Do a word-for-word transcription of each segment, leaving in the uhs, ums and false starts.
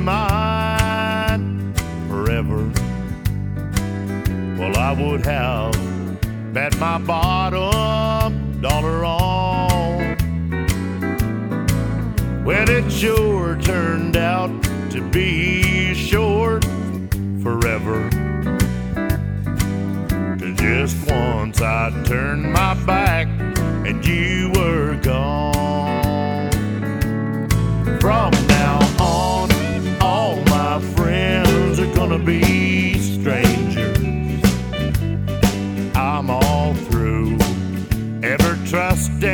mine forever, well, I would have bet my bottom dollar on. Well, it sure turned out to be short forever. 'Cause just once I turned my back and you were gone. From now on, all my friends are gonna be strangers. I'm all through ever trusting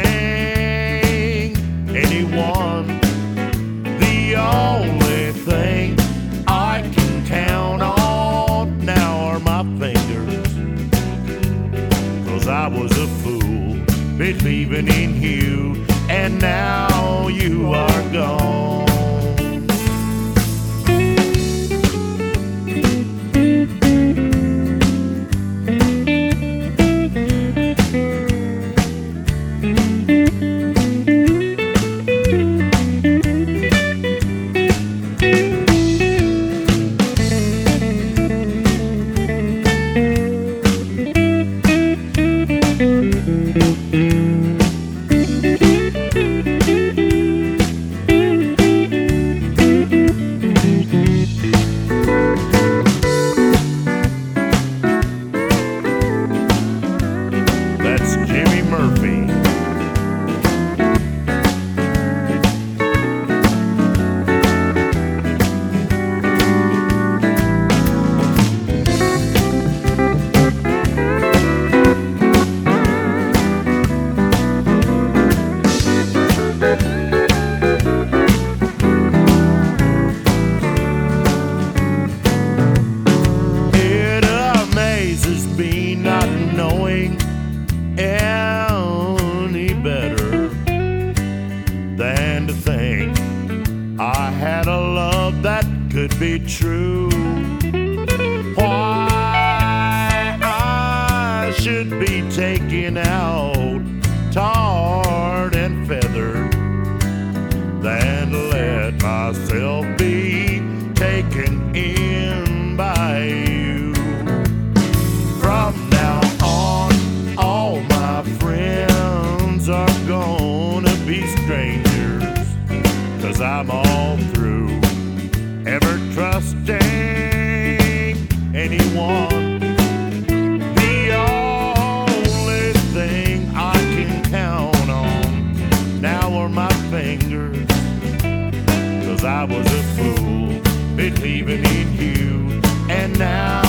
anyone. The only thing I can count on now are my fingers. 'Cause I was a fool believing in you, and now you are gone. That's Jimmy Murphy. It amazes me not knowing any better than to think I had a love that could be true. Why I should be taken out, tarred and feathered, than to let myself be taken in by you. From now on, all my friends are gonna be strangers. 'Cause I'm all through ever trusting anyone. The only thing I can count on now are my fingers. 'Cause I was a fool believing in you, and now